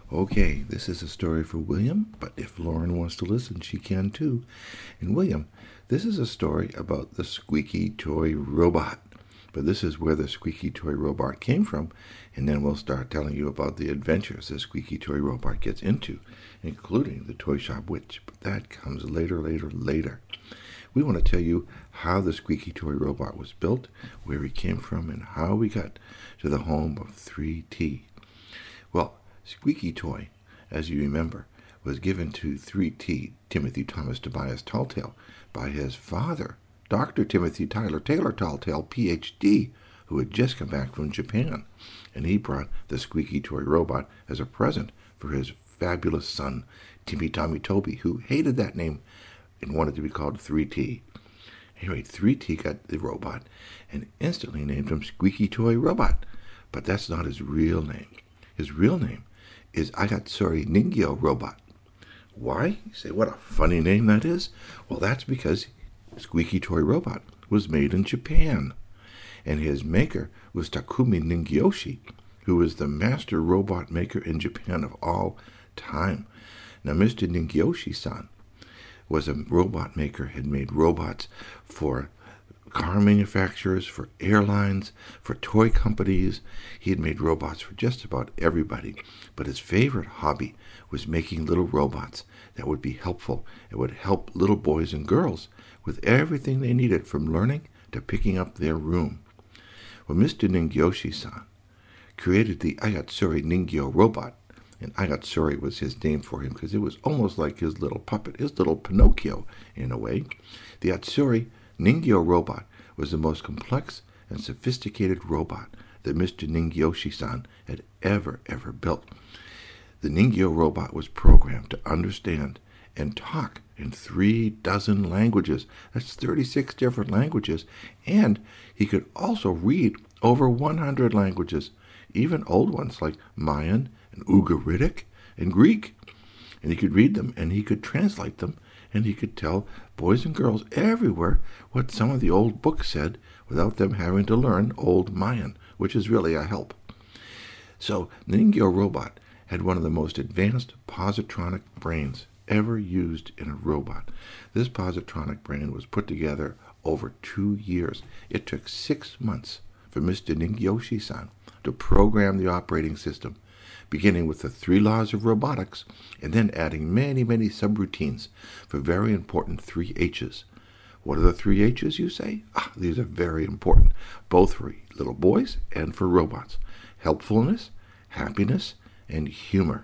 Okay, this is a story for William, but if Lauren wants to listen, she can too. And William, this is a story about the squeaky toy robot. But this is where the squeaky toy robot came from, and then we'll start telling you about the adventures the squeaky toy robot gets into, including the toy shop witch. But that comes later. We want to tell you how the squeaky toy robot was built, where he came from, and how we got to the home of 3T. Well, Squeaky Toy, as you remember, was given to 3T, Timothy Thomas Tobias Talltail, by his father, Dr. Timothy Tyler Taylor Talltail, Ph.D., who had just come back from Japan. And he brought the Squeaky Toy robot as a present for his fabulous son, Timmy Tommy Toby, who hated that name and wanted to be called 3T. Anyway, 3T got the robot and instantly named him Squeaky Toy Robot. But that's not his real name. His real name is Agatsuri Ningyo Robot. Why? You say, what a funny name that is. Well, that's because Squeaky Toy Robot was made in Japan, and his maker was Takumi Ningyoshi, who was the master robot maker in Japan of all time. Now, Mr. Ningyoshi-san was a robot maker, had made robots for car manufacturers, for airlines, for toy companies. He had made robots for just about everybody. But his favorite hobby was making little robots that would be helpful. It would help little boys and girls with everything they needed, from learning to picking up their room. Well, Mr. Ningyoshi-san created the Agatsuri Ningyo robot, and Agatsuri was his name for him because it was almost like his little puppet, his little Pinocchio in a way. The Atsuri Ningyo robot was the most complex and sophisticated robot that Mr. Ningyoshi-san had ever built. The Ningyo robot was programmed to understand and talk in 36 languages. That's 36 different languages. And he could also read over 100 languages, even old ones like Mayan and Ugaritic and Greek. And he could read them, and he could translate them, and he could tell boys and girls everywhere what some of the old books said without them having to learn Old Mayan, which is really a help. So the Ningyo robot had one of the most advanced positronic brains ever used in a robot. This positronic brain was put together over 2 years. It took 6 months for Mr. Ningyoshi-san to program the operating system, beginning with the 3 laws of robotics and then adding many subroutines for very important 3 H's. What are the 3 H's, you say? These are very important, both for little boys and for robots. Helpfulness, happiness, and humor.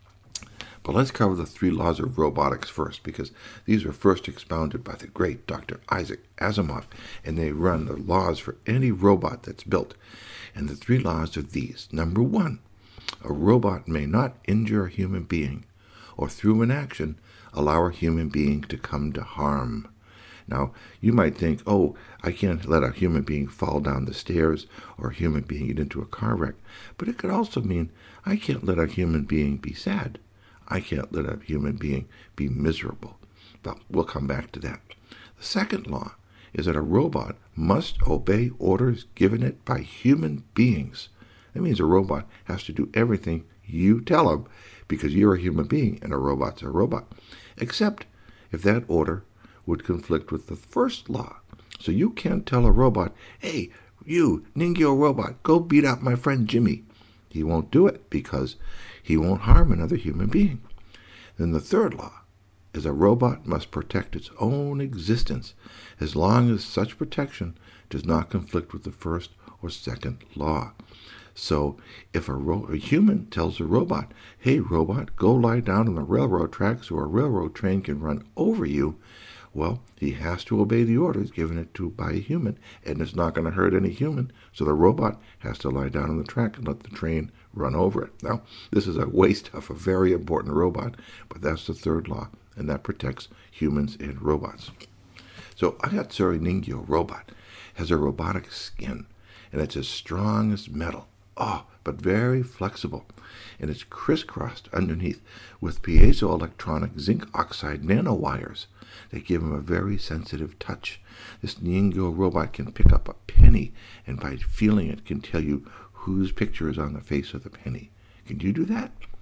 But let's cover the 3 laws of robotics first, because these were first expounded by the great Dr. Isaac Asimov, and they run the laws for any robot that's built. And the 3 laws are these. Number 1, a robot may not injure a human being, or through an action, allow a human being to come to harm. Now, you might think, I can't let a human being fall down the stairs or a human being get into a car wreck. But it could also mean I can't let a human being be sad. I can't let a human being be miserable. But we'll come back to that. The second law is that a robot must obey orders given it by human beings. That means a robot has to do everything you tell him, because you're a human being and a robot's a robot, except if that order would conflict with the first law. So you can't tell a robot, hey, you, Ningyo robot, go beat up my friend Jimmy. He won't do it because he won't harm another human being. Then the third law is a robot must protect its own existence as long as such protection does not conflict with the first or second law. So if a human tells a robot, hey, robot, go lie down on the railroad tracks so a railroad train can run over you, well, he has to obey the orders given by a human, and it's not going to hurt any human, so the robot has to lie down on the track and let the train run over it. Now, this is a waste of a very important robot, but that's the third law, and that protects humans and robots. So Agatsuri Ningyo robot has a robotic skin, and it's as strong as metal. But very flexible, and it's crisscrossed underneath with piezoelectronic zinc oxide nanowires that give him a very sensitive touch. This Ningyo robot can pick up a penny, and by feeling it can tell you whose picture is on the face of the penny. Can you do that?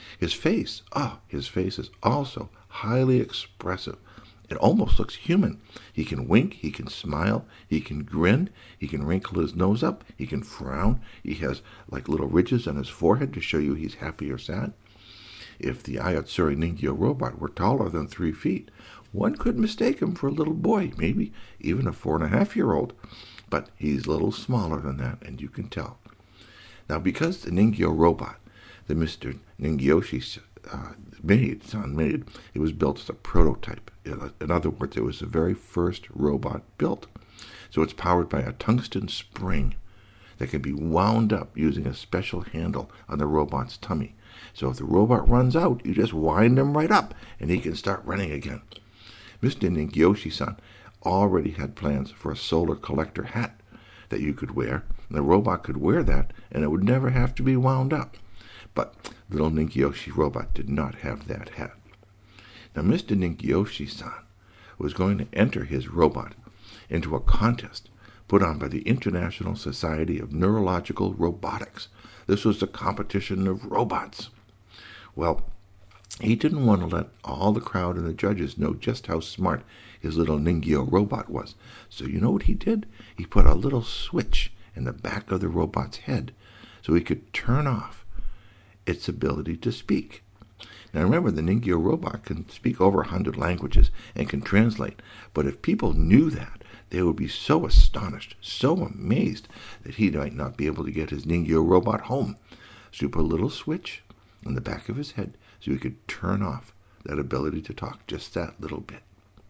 His face is also highly expressive. It almost looks human. He can wink, he can smile, he can grin, he can wrinkle his nose up, he can frown. He has like little ridges on his forehead to show you he's happy or sad. If the Ayatsuri Ningyo robot were taller than 3 feet, one could mistake him for a little boy, maybe even a 4.5-year-old. But he's a little smaller than that, and you can tell. Now, because the Ningyo robot that Mr. Ningyoshi made, it was built as a prototype. In other words, it was the very first robot built. So it's powered by a tungsten spring that can be wound up using a special handle on the robot's tummy. So if the robot runs out, you just wind him right up, and he can start running again. Mr. Ningyoshi-san already had plans for a solar collector hat that you could wear, and the robot could wear that, and it would never have to be wound up. But little Ningyoshi robot did not have that hat. Now, Mr. Ningyoshi-san was going to enter his robot into a contest put on by the International Society of Neurological Robotics. This was a competition of robots. Well, he didn't want to let all the crowd and the judges know just how smart his little Ningyo robot was. So you know what he did? He put a little switch in the back of the robot's head so he could turn off its ability to speak. Now remember, the Ningyo robot can speak over 100 languages and can translate. But if people knew that, they would be so astonished, so amazed, that he might not be able to get his Ningyo robot home. So he put a little switch in the back of his head so he could turn off that ability to talk, just that little bit.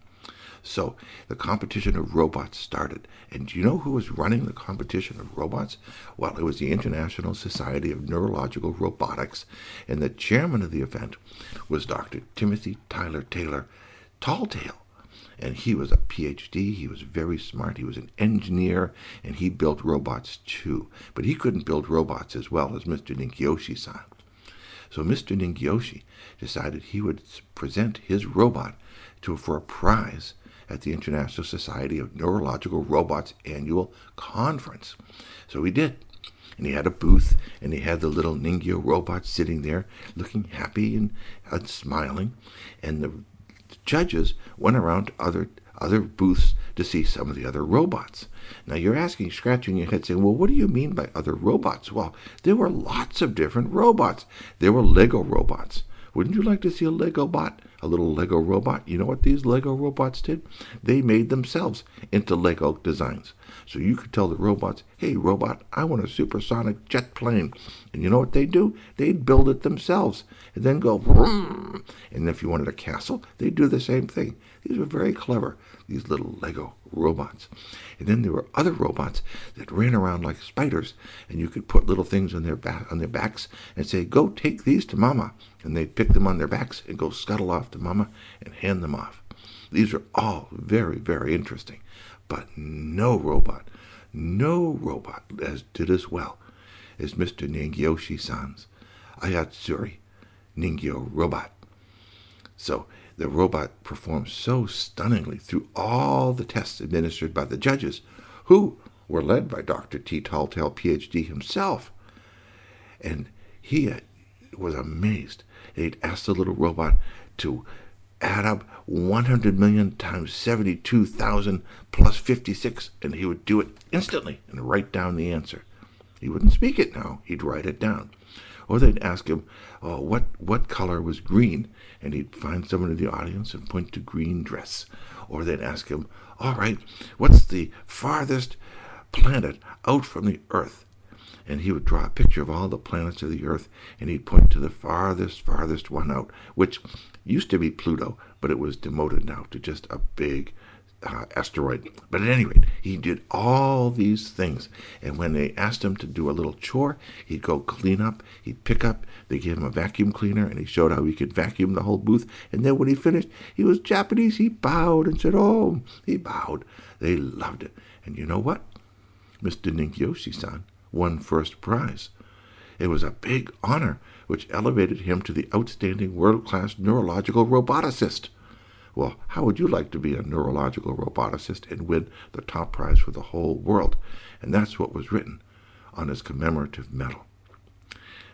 So the competition of robots started. And do you know who was running the competition of robots? Well, it was the International Society of Neurological Robotics, and the chairman of the event was Dr. Timothy Tyler Taylor Talltail. And he was a PhD, he was very smart, he was an engineer, and he built robots too. But he couldn't build robots as well as Mr. Ningyoshi-san. So Mr. Ningyoshi decided he would present his robot for a prize at the International Society of Neurological Robots annual conference. So he did. And he had a booth, and he had the little Ningyo robot sitting there looking happy and smiling. And the judges went around to other booths to see some of the other robots. Now you're scratching your head saying, well, what do you mean by other robots? Well, there were lots of different robots. There were Lego robots. Wouldn't you like to see a Lego bot? A little Lego robot? You know what these Lego robots did? They made themselves into Lego designs. So you could tell the robots, hey, robot, I want a supersonic jet plane. And you know what they'd do? They'd build it themselves and then go, vroom. And if you wanted a castle, they'd do the same thing. These were very clever, these little Lego robots. And then there were other robots that ran around like spiders, and you could put little things on their backs and say, go take these to Mama. And they'd pick them on their backs and go scuttle off to Mama and hand them off. These are all very, very interesting. But no robot did as well as Mr. Ningyoshi-san's Ayatsuri Ningyo robot. So the robot performed so stunningly through all the tests administered by the judges, who were led by Dr. T. Talltail, PhD himself. And he was amazed. He'd asked the little robot to add up 100 million times 72,000 plus 56, and he would do it instantly and write down the answer. He wouldn't speak it now. He'd write it down. Or they'd ask him, what color was green? And he'd find someone in the audience and point to green dress. Or they'd ask him, all right, what's the farthest planet out from the Earth? And he would draw a picture of all the planets of the Earth, and he'd point to the farthest one out, which used to be Pluto, but it was demoted now to just a big asteroid. But at any rate, he did all these things. And when they asked him to do a little chore, he'd go clean up, he'd pick up, they gave him a vacuum cleaner, and he showed how he could vacuum the whole booth. And then when he finished, he was Japanese, he bowed and said, oh, he bowed. They loved it. And you know what? Mr. Ningyoshi-san won first prize. It was a big honor, which elevated him to the outstanding world-class neurological roboticist. Well, how would you like to be a neurological roboticist and win the top prize for the whole world? And that's what was written on his commemorative medal.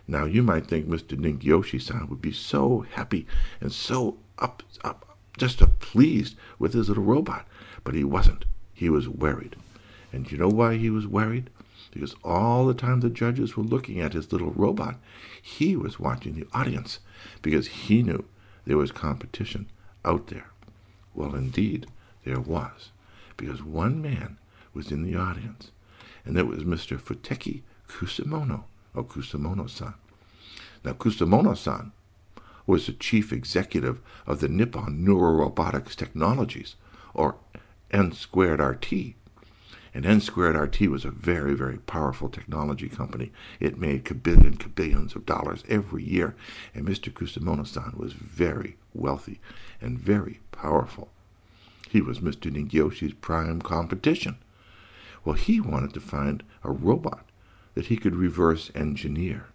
Now, you might think Mr. Ningyoshi-san would be so happy and so just pleased with his little robot, but he wasn't. He was worried. And you know why he was worried? Because all the time the judges were looking at his little robot, he was watching the audience, because he knew there was competition out there. Well, indeed, there was, because one man was in the audience, and it was Mr. Futeki Kusamono, or Kusamono-san. Now, Kusamono-san was the chief executive of the Nippon Neurorobotics Technologies, or N2RT. And N2RT was a very, very powerful technology company. It made billions of dollars every year, and Mr. Kusamono-san was very wealthy and very powerful. He was Mr. Ningyoshi's prime competition. Well, he wanted to find a robot that he could reverse engineer.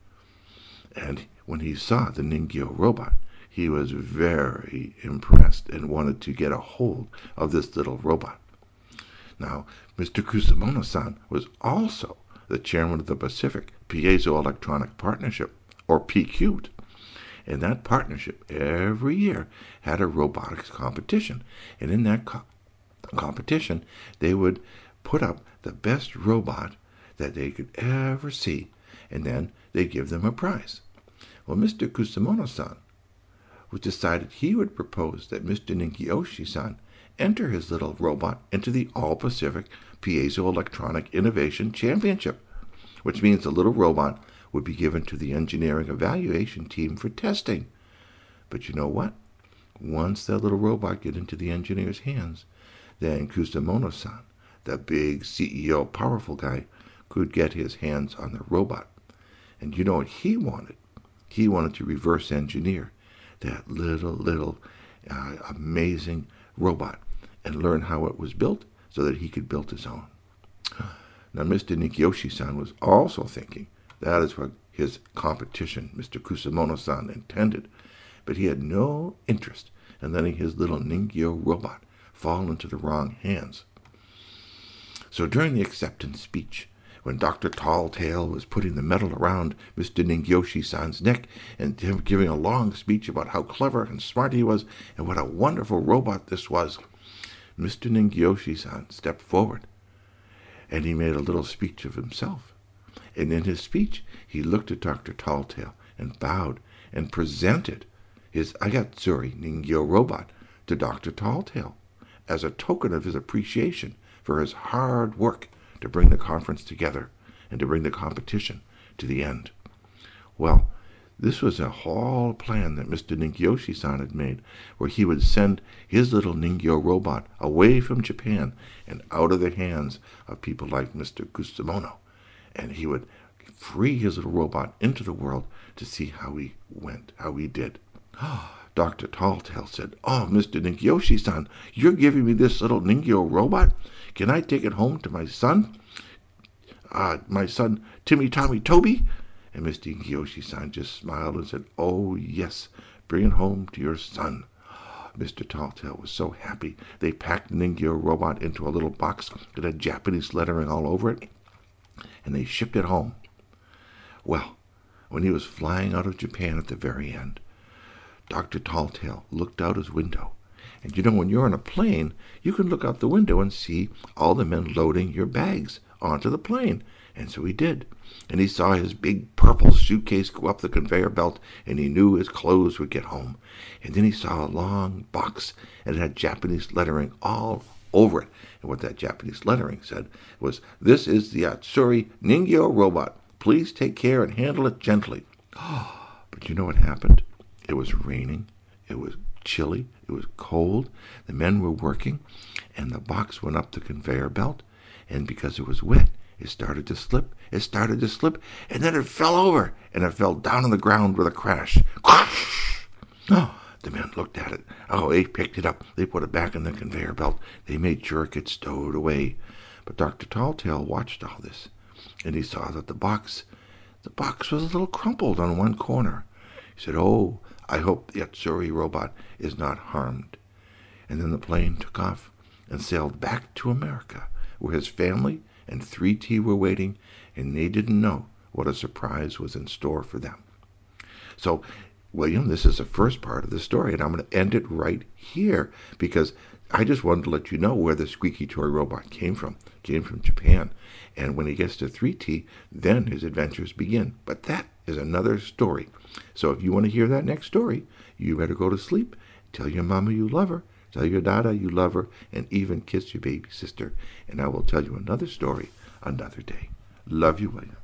And when he saw the Ningyo robot, he was very impressed and wanted to get a hold of this little robot. Now, Mr. Kusamono-san was also the chairman of the Pacific Piezoelectronic Partnership, or PQ. And that partnership every year had a robotics competition. And in that competition, they would put up the best robot that they could ever see, and then they'd give them a prize. Well, Mr. Kusamono-san decided he would propose that Mr. Ningyoshi-san enter his little robot into the All-Pacific Piezoelectronic Innovation Championship, which means the little robot would be given to the engineering evaluation team for testing. But you know what? Once that little robot get into the engineer's hands, then Kusamono-san, the big CEO, powerful guy, could get his hands on the robot. And you know what he wanted? He wanted to reverse engineer that little amazing robot and learn how it was built so that he could build his own. Now, Mr. Ningyoshi-san was also thinking that is what his competition, Mr. Kusamono-san, intended, but he had no interest in letting his little Ningyo robot fall into the wrong hands. So during the acceptance speech, when Dr. Talltail was putting the medal around Mr. Ningyoshi-san's neck and giving a long speech about how clever and smart he was and what a wonderful robot this was, Mr. Ningyoshi-san stepped forward and he made a little speech of himself. And in his speech, he looked at Dr. Talltail and bowed and presented his Agatsuri Ningyo robot to Dr. Talltail as a token of his appreciation for his hard work to bring the conference together and to bring the competition to the end. Well, this was a whole plan that Mr. Ningyoshi-san had made, where he would send his little Ningyo robot away from Japan and out of the hands of people like Mr. Kusamono, and he would free his little robot into the world to see how he went, how he did. Dr. Talltail said, "Oh, Mr. Ningyoshi-san, you're giving me this little Ningyo robot? Can I take it home to my son Timmy Tommy Toby?" And Mr. Ningyoshi-san just smiled and said, "Oh, yes, bring it home to your son." Mr. Talltail was so happy. They packed the Ningyo robot into a little box that had Japanese lettering all over it, and they shipped it home. Well, when he was flying out of Japan at the very end, Dr. Talltail looked out his window. And you know, when you're on a plane, you can look out the window and see all the men loading your bags onto the plane. And so he did. And he saw his big purple suitcase go up the conveyor belt, and he knew his clothes would get home. And then he saw a long box, and it had Japanese lettering all over it. And what that Japanese lettering said was, "This is the Atsuri Ningyo robot. Please take care and handle it gently." But you know what happened? It was raining. It was chilly. It was cold. The men were working, and the box went up the conveyor belt, and because it was wet, it started to slip. It started to slip, and then it fell over, and it fell down on the ground with a crash. Crash! Oh, the men looked at it. Oh, they picked it up. They put it back in the conveyor belt. They made sure it gets stowed away. But Dr. Talltail watched all this, and he saw that the box was a little crumpled on one corner. He said, "Oh, I hope the Atsuri robot is not harmed." And then the plane took off and sailed back to America, where his family and 3T were waiting, and they didn't know what a surprise was in store for them. So, William, this is the first part of the story, and I'm going to end it right here because I just wanted to let you know where the squeaky toy robot came from. It came from Japan. And when he gets to 3T, then his adventures begin. But that is another story. So if you want to hear that next story, you better go to sleep. Tell your mama you love her. Tell your dada you love her. And even kiss your baby sister. And I will tell you another story another day. Love you, William.